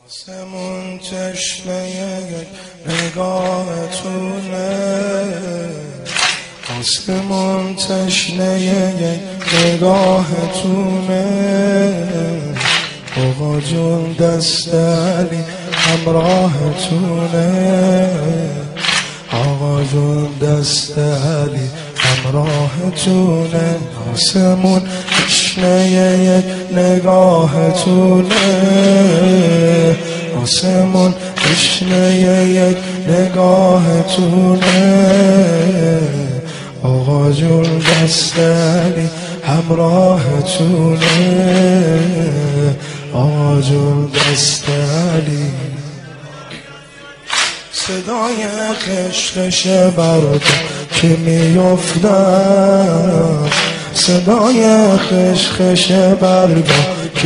آسمون تشنه یک نگاهتونه، آسمون تشنه یک نگاهتونه. آقا جون دست علی همراهتونه، آقا جون دست علی همراهتونه. آسمون تشنه یک نگاهتونه، آسمون تشنه یک نگاهتونه. آقا جون دست علی همراهتونه، آقا جون دست علی. صدای خشخش برد که میافتد، صدای خشخش برد که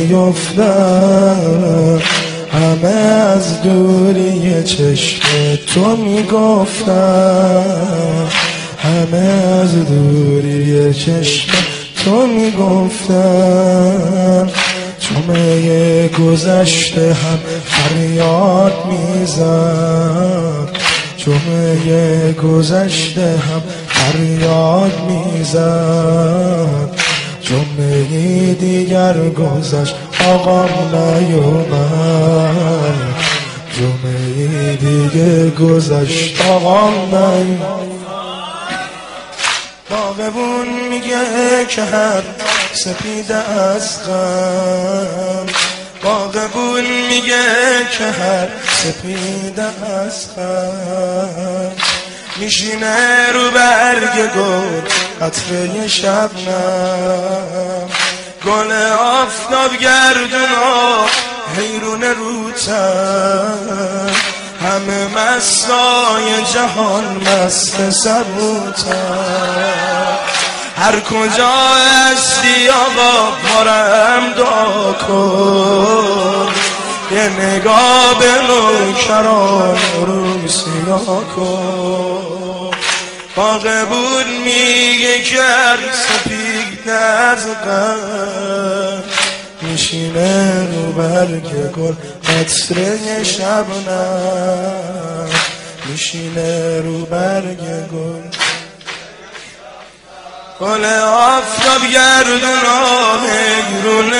میافتد. همه از دوری چشم تو میگفتن، همه از دوری چشم تو میگفتن. جمعه گذشته هم فریاد میزد، جمعه گذشته هم فریاد میزد. جمعه دیگر گذشت آقام نیومد، جمعه دیگه گذشت آقام نیومد. باغبون میگه که هر سپیده از غم، باغبون میگه که هر سپیده از غم. میشینه رو برگ گل قطره شبنم، گل آفتاب گردونا حیرون روتن. همه مستای جهان مست سبوتن. هر کجا هستی آقا مارم دعا کن، یه نگاه به نوکران رو سیاه کن. باغبون میگه که هر سپید از غم، میشینه رو برگ گل قطره شبنم، میشینه رو برگ گل. گل آفتاب گردونا حیرون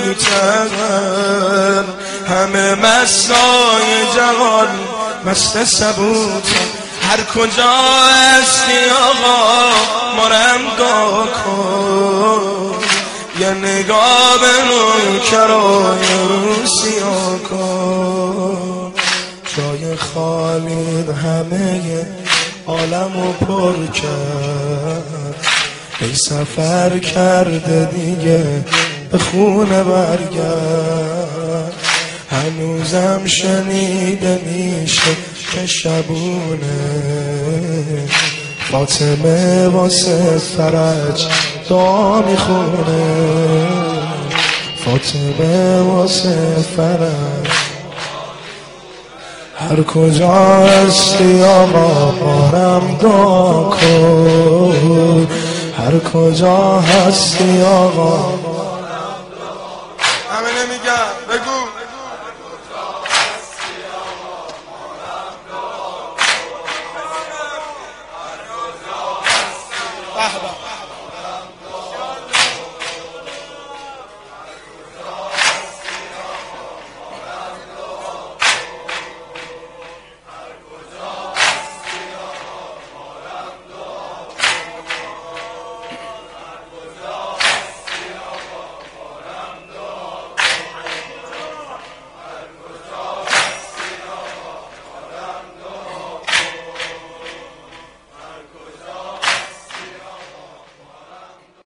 روتن. همه مستای جهان مست سبوتن. هر کجا هستی آقا مارم دعا کن، یه نگاه به نوکران رو سیاه کن. جای خالی همه عالمو پر کرد، ای سفر کرده دیگه به خونه برگرد. هنوزم شنیده میشه که شبونه فاطمه واسه فرج دعا میخونه، فاطمه واسه فرج. هر کجا هستی آقا مارم دعا کن، هر کجا هستی آقا